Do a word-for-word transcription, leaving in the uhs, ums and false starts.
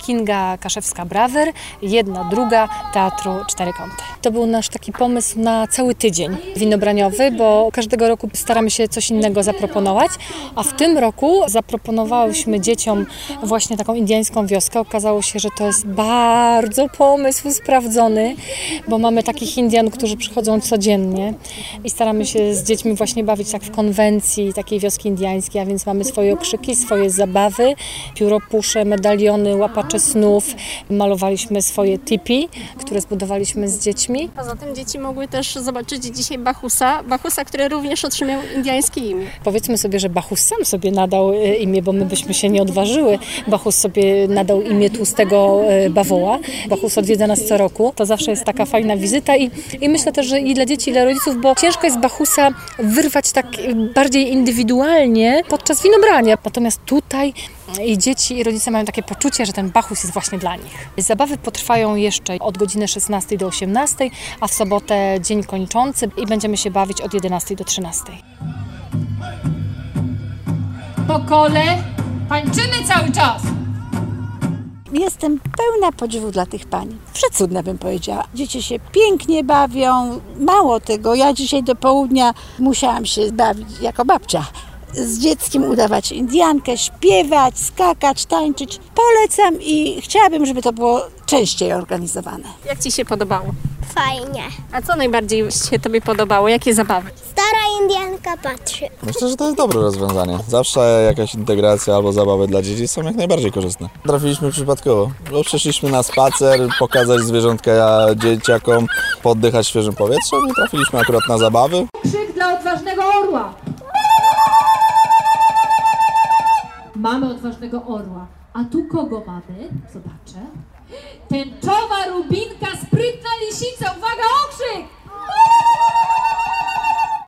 Kinga Kaszewska-Brawer, jedna, druga Teatru Cztery Kąty. To był nasz taki pomysł na cały tydzień winobraniowy, bo każdego roku staramy się coś innego zaproponować, a w tym roku zaproponowałyśmy dzieciom właśnie taką indyjską wioskę. Okazało się, że to jest bardzo pomysł sprawdzony, bo mamy takich Indian, którzy przychodzą codziennie i staramy się z dziećmi właśnie bawić tak w konwencji takiej wioski indyjskiej, a więc mamy swoje okrzyki, swoje zabawy, pióropusze, medaliony, łapacze snów. Malowaliśmy swoje tipi, które zbudowaliśmy z dziećmi. Poza tym dzieci mogły też zobaczyć dzisiaj Bachusa, Bachusa, który również otrzymał indyjskie imię. Powiedzmy sobie, że Bachus sam sobie nadał imię, bo my byśmy się nie odważyły. Bachus sobie nadał imię tłustego bawoła. Bachus odwiedza nas co roku. To zawsze jest taka fajna wizyta i, i myślę też, że i dla dzieci, i dla rodziców, bo ciężko jest Bachusa wyrwać tak bardziej indywidualnie podczas winobrania. Natomiast tutaj i dzieci, i rodzice mają takie poczucie, że ten Bachus jest właśnie dla nich. Zabawy potrwają jeszcze od godziny szesnastej do osiemnastej, a w sobotę dzień kończący i będziemy się bawić od jedenastej do trzynastej. Po kole tańczymy cały czas. Jestem pełna podziwu dla tych pań. Przecudne bym powiedziała. Dzieci się pięknie bawią. Mało tego, ja dzisiaj do południa musiałam się bawić jako babcia. Z dzieckiem udawać Indiankę, śpiewać, skakać, tańczyć. Polecam i chciałabym, żeby to było częściej organizowane. Jak Ci się podobało? Fajnie. A co najbardziej się Tobie podobało? Jakie zabawy? Stara Indianka patrzy. Myślę, że to jest dobre rozwiązanie. Zawsze jakaś integracja albo zabawy dla dzieci są jak najbardziej korzystne. Trafiliśmy przypadkowo, bo przyszliśmy na spacer, pokazać zwierzątka dzieciakom, poddychać świeżym powietrzem i trafiliśmy akurat na zabawy. Krzyk dla odważnego orła. Mamy odważnego orła. A tu kogo mamy? Zobaczę. Tęczowa Rubina.